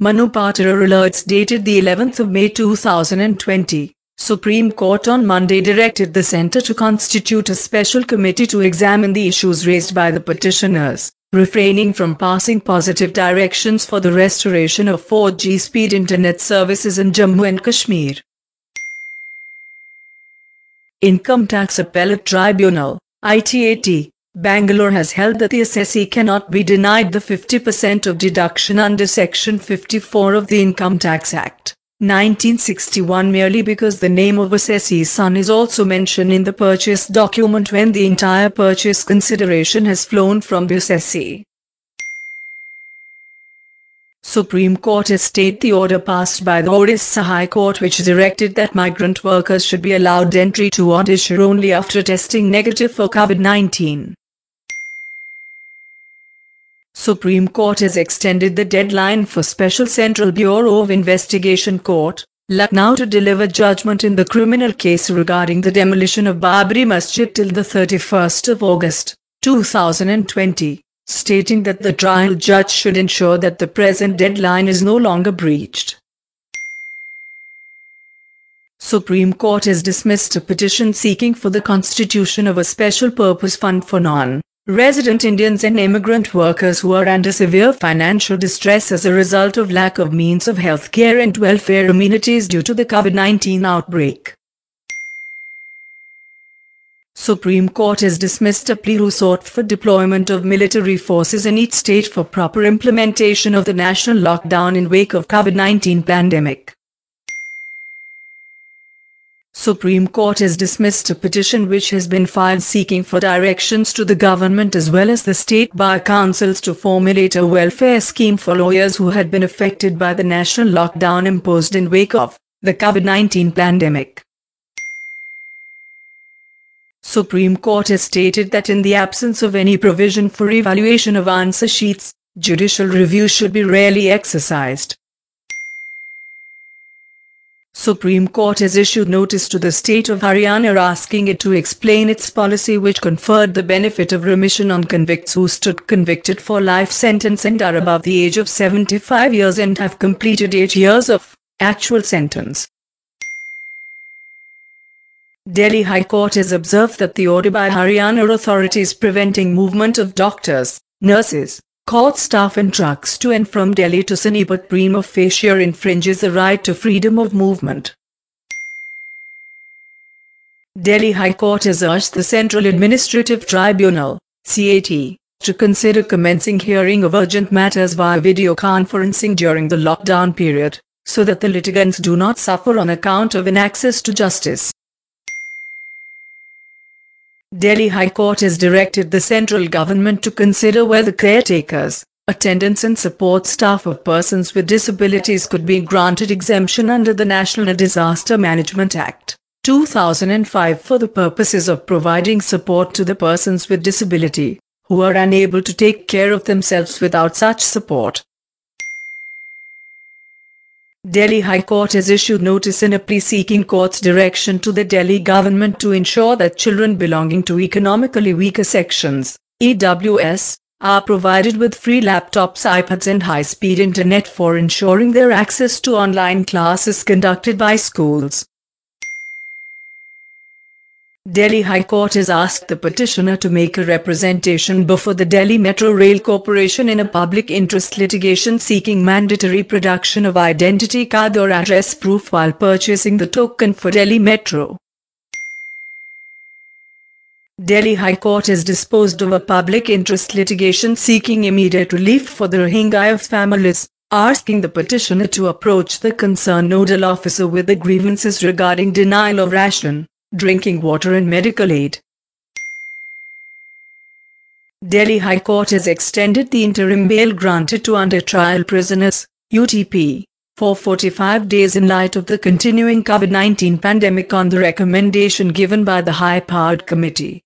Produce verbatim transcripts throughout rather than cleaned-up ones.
Manu Pattar alerts dated the eleventh of May two thousand twenty. Supreme Court on Monday directed the centre to constitute a special committee to examine the issues raised by the petitioners, refraining from passing positive directions for the restoration of four G speed internet services in Jammu and Kashmir. Income Tax Appellate Tribunal, I T A T, Bangalore has held that the assessee cannot be denied the fifty percent of deduction under Section fifty-four of the Income Tax Act, nineteen sixty-one merely because the name of assessee's son is also mentioned in the purchase document when the entire purchase consideration has flown from the assessee. Supreme Court has stayed the order passed by the Odisha High Court which directed that migrant workers should be allowed entry to Odisha only after testing negative for COVID nineteen. Supreme Court has extended the deadline for Special Central Bureau of Investigation Court, Lucknow to deliver judgment in the criminal case regarding the demolition of Babri Masjid till the thirty-first of August, two thousand twenty, stating that the trial judge should ensure that the present deadline is no longer breached. Supreme Court has dismissed a petition seeking for the constitution of a special purpose fund for non resident Indians and immigrant workers who are under severe financial distress as a result of lack of means of healthcare and welfare amenities due to the COVID nineteen outbreak. Supreme Court has dismissed a plea sought for deployment of military forces in each state for proper implementation of the national lockdown in wake of COVID nineteen pandemic. Supreme Court has dismissed a petition which has been filed seeking for directions to the government as well as the state bar councils to formulate a welfare scheme for lawyers who had been affected by the national lockdown imposed in wake of the COVID nineteen pandemic. Supreme Court has stated that in the absence of any provision for evaluation of answer sheets, judicial review should be rarely exercised. Supreme Court has issued notice to the state of Haryana asking it to explain its policy which conferred the benefit of remission on convicts who stood convicted for life sentence and are above the age of seventy-five years and have completed eight years of actual sentence. Delhi High Court has observed that the order by Haryana authorities preventing movement of doctors, nurses, court staff and trucks to and from Delhi to Sonipat prima facie infringes the right to freedom of movement. Delhi High Court has urged the Central Administrative Tribunal, C A T, to consider commencing hearing of urgent matters via video conferencing during the lockdown period, so that the litigants do not suffer on account of inaccess to justice. Delhi High Court has directed the central government to consider whether caretakers, attendants and support staff of persons with disabilities could be granted exemption under the National Disaster Management Act, two thousand five for the purposes of providing support to the persons with disability, who are unable to take care of themselves without such support. Delhi High Court has issued notice in a plea seeking court's direction to the Delhi government to ensure that children belonging to economically weaker sections, E W S, are provided with free laptops, iPads and high-speed internet for ensuring their access to online classes conducted by schools. Delhi High Court has asked the petitioner to make a representation before the Delhi Metro Rail Corporation in a public interest litigation seeking mandatory production of identity card or address proof while purchasing the token for Delhi Metro. Delhi High Court has disposed of a public interest litigation seeking immediate relief for the Rohingya families, asking the petitioner to approach the concerned nodal officer with the grievances regarding denial of ration, drinking water and medical aid. Delhi High Court has extended the interim bail granted to under-trial prisoners, U T P, for forty-five days in light of the continuing COVID nineteen pandemic on the recommendation given by the high-powered committee.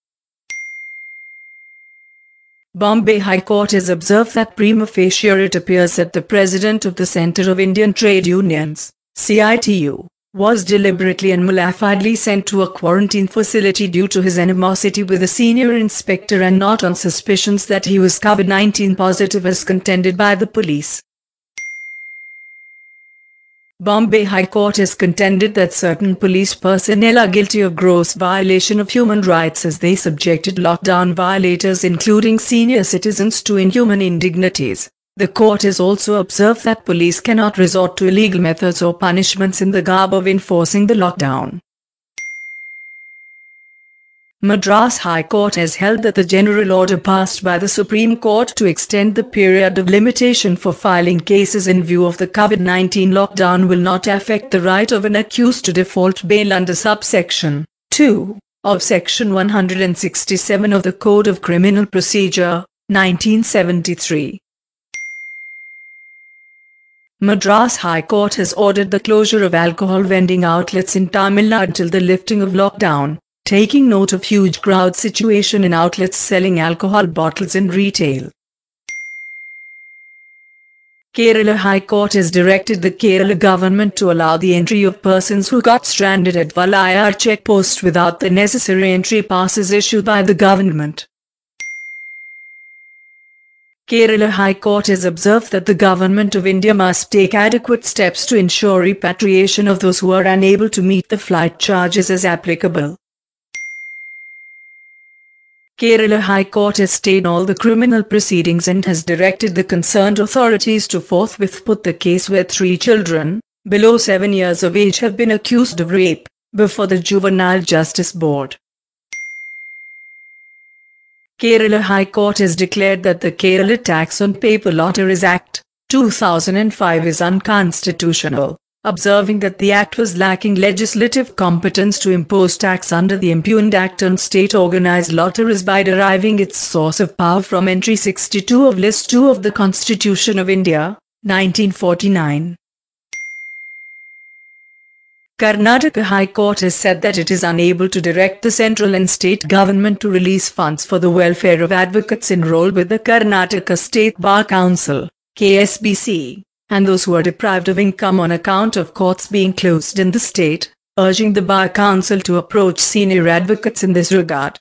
Bombay High Court has observed that prima facie it appears that the president of the Centre of Indian Trade Unions, C I T U, was deliberately and malafidly sent to a quarantine facility due to his animosity with a senior inspector and not on suspicions that he was COVID nineteen positive as contended by the police. Bombay High Court has contended that certain police personnel are guilty of gross violation of human rights as they subjected lockdown violators including senior citizens to inhuman indignities. The court has also observed that police cannot resort to illegal methods or punishments in the garb of enforcing the lockdown. Madras High Court has held that the general order passed by the Supreme Court to extend the period of limitation for filing cases in view of the COVID nineteen lockdown will not affect the right of an accused to default bail under subsection two of Section one hundred sixty-seven of the Code of Criminal Procedure, nineteen seventy-three. Madras High Court has ordered the closure of alcohol vending outlets in Tamil Nadu until the lifting of lockdown, taking note of huge crowd situation in outlets selling alcohol bottles in retail. Kerala High Court has directed the Kerala government to allow the entry of persons who got stranded at Valayar checkpost without the necessary entry passes issued by the government. Kerala High Court has observed that the Government of India must take adequate steps to ensure repatriation of those who are unable to meet the flight charges as applicable. Kerala High Court has stayed all the criminal proceedings and has directed the concerned authorities to forthwith put the case where three children, below seven years of age have been accused of rape, before the Juvenile Justice Board. Kerala High Court has declared that the Kerala Tax on Paper Lotteries Act, two thousand five is unconstitutional, observing that the Act was lacking legislative competence to impose tax under the impugned Act on State Organised Lotteries by deriving its source of power from Entry sixty-two of List two of the Constitution of India, nineteen forty-nine. Karnataka High Court has said that it is unable to direct the central and state government to release funds for the welfare of advocates enrolled with the Karnataka State Bar Council, K S B C, and those who are deprived of income on account of courts being closed in the state, urging the Bar Council to approach senior advocates in this regard.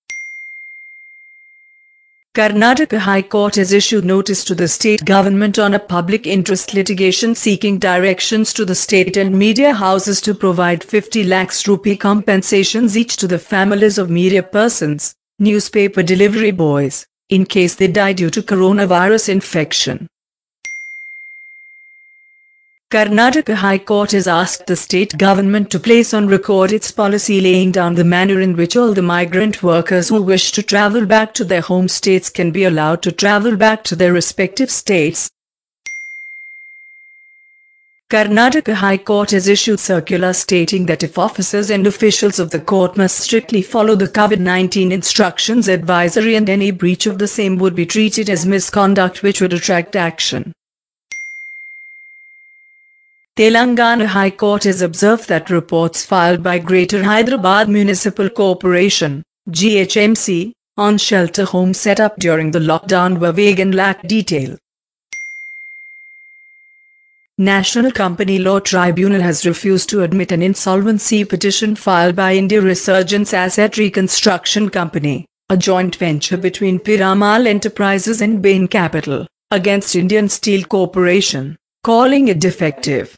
Karnataka High Court has issued notice to the state government on a public interest litigation seeking directions to the state and media houses to provide fifty lakhs rupee compensations each to the families of media persons, newspaper delivery boys, in case they die due to coronavirus infection. Karnataka High Court has asked the state government to place on record its policy laying down the manner in which all the migrant workers who wish to travel back to their home states can be allowed to travel back to their respective states. Karnataka High Court has issued circular stating that if officers and officials of the court must strictly follow the COVID nineteen instructions advisory and any breach of the same would be treated as misconduct which would attract action. Telangana High Court has observed that reports filed by Greater Hyderabad Municipal Corporation, G H M C, on shelter homes set up during the lockdown were vague and lack detail. National Company Law Tribunal has refused to admit an insolvency petition filed by India Resurgence Asset Reconstruction Company, a joint venture between Piramal Enterprises and Bain Capital, against Indian Steel Corporation, calling it defective.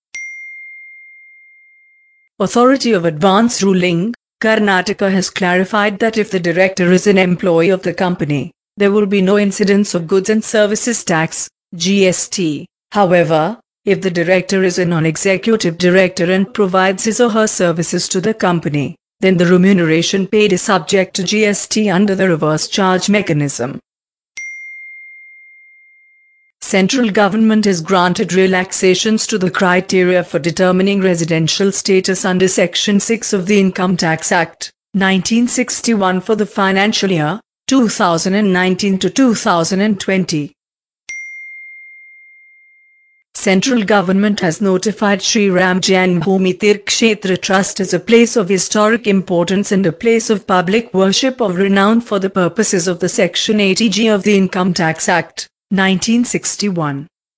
Authority of Advance Ruling, Karnataka has clarified that if the director is an employee of the company, there will be no incidence of Goods and Services Tax, G S T. However, if the director is a non-executive director and provides his or her services to the company, then the remuneration paid is subject to G S T under the reverse charge mechanism. Central government has granted relaxations to the criteria for determining residential status under Section six of the Income Tax Act, nineteen sixty-one for the financial year, two thousand nineteen to two thousand twenty. Central government has notified Sri Ram Janmabhoomi Tirth Kshetra Trust as a place of historic importance and a place of public worship of renown for the purposes of the Section eighty G of the Income Tax Act, nineteen sixty-one.